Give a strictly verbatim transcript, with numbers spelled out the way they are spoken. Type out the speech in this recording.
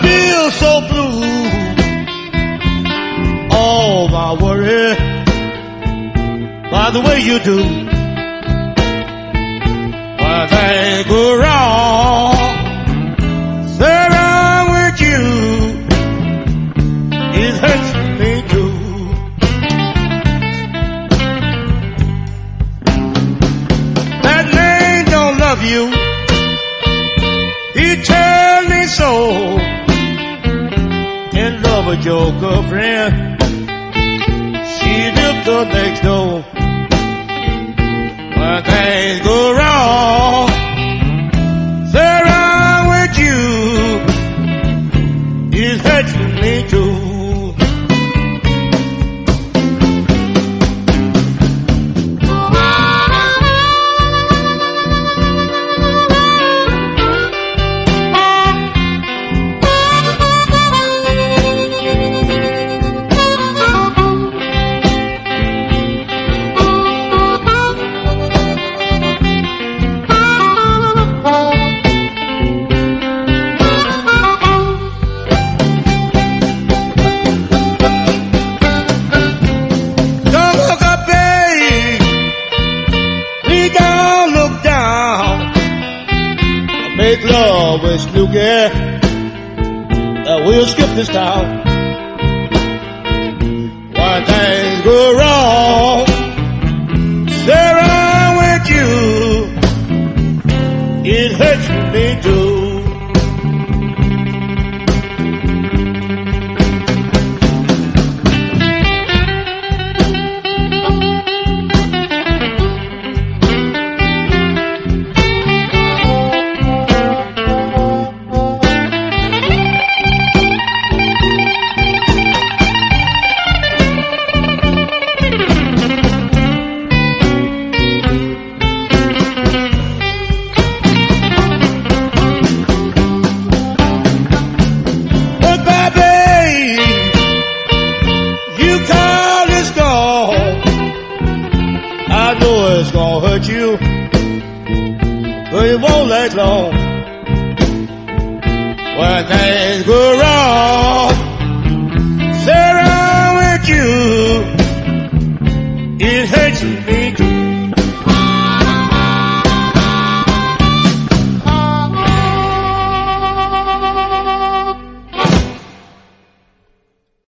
feel so blue. All my worry by the way you do. When things go wrong, they're wrong with you. It hurts me too. That man don't love you. He tell me so. In love with your girlfriend. She lived the next door. When things go wrong, they're wrong with you. It hurts me too. Make love with Snooky, uh, we'll skip this town. When things go wrong, they're wrong with you. It hurts me too. It's gonna hurt you, but it won't last long. When things go